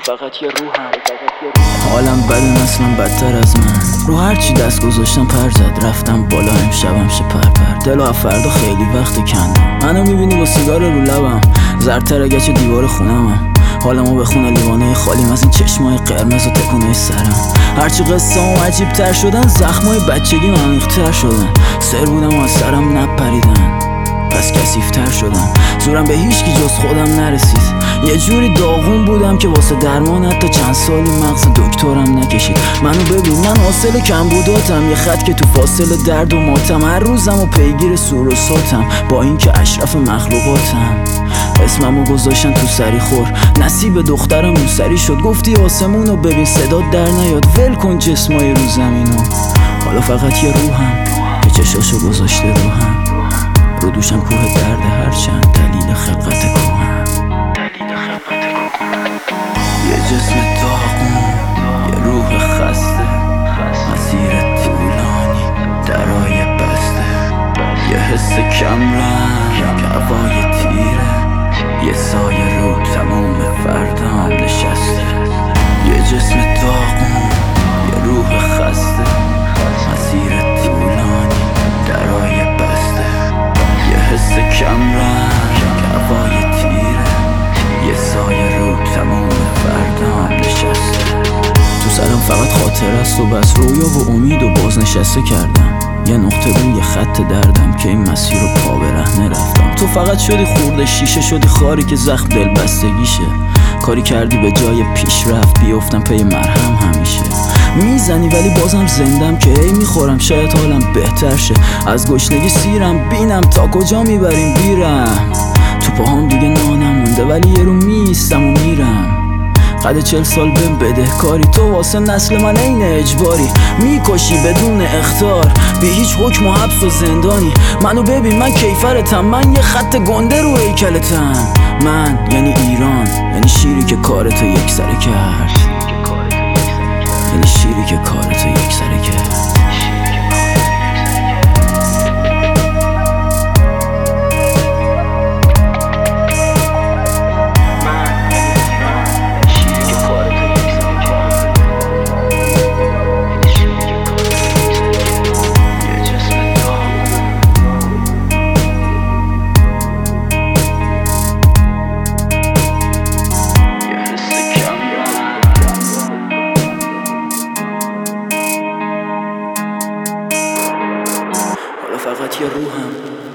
فقط یه روحم. حالم بده اصلا بدتر از من. رو هرچی دست گذاشتم پر زد، رفتم بالا امشبم شه پرپر. دل و فردا خیلی وقت کندم. منو میبینی با سیگار رو لبم، زرتر اگه چه دیوار خونمم. حالمو بخونه لیوانای خالیم از این چشمای قرمز و تکونه سرم. هرچی قصه هم عجیب تر شدن، زخمای بچگی عمیق‌تر شدن. سر بودم و از سرم نپریدن، پس کثیف‌تر شدم. زورم به هیچکی جز خودم نرسید. یه جوری داغون بودم که واسه درمان حتی چند سالی مغز دکترم نکشید. منو ببین، من حاصل کمبوداتم، یه خط که تو فاصله درد و ماتم. هر روزم و پیگیر سور و ساتم، با اینکه اشرف مخلوقاتم. اسممو گذاشتن تو سری خور، نصیب دخترم روسری شد. گفتی آسمونو ببین صدات در نیاد، ول کن جسمای رو زمینو. حالا فقط یه روحم که چشاشو گذاشته روحم. رو دوشم کوه درد، هرچند دلیل خلقت کوهم. یه جسم داغون، یه روح خسته، مسیر طولانی، درای بسته. یه حس کمرنگ، هوای تیره، یه سایه رو تموم فردام نشسته. یه جسم داغون، یه روح خسته، مسیر طولانی، درای بسته. یه حس کمرنگ، هوای تیره، یه سایه رو تموم فردام نشسته. تو سرم فقط خاطر است و بس، رویا و امید و بازنشسته کردم. یه نقطه روی خط دردم که این مسیر رو پا برهنه رفتم. تو فقط شدی خورده شیشه، شدی خاری که زخم دل بستگیشه. کاری کردی به جای پیشرفت بیفتم پی مرهم همیشه. میزنی ولی بازم زندم که هی میخورم، شاید حالم بهتر شه. از گشنگی سیرم، بینم تا کجا میبریم بیرم. تو پاهم دیگه نانم مونده ولی یه رو میستم و میرم. قد 40 سال بهم بده کاری، تو واسه نسل من این اجباری. میکشی بدون اختار، بی هیچ حکم و حبس و زندانی. منو ببین، من کیفرتم، من یه خط گنده رو هیکلتم. من یعنی ایران، یعنی شیری که کارتو یک سره کرد، یعنی شیری که کارتو یک سره کرد. فقط یه روحم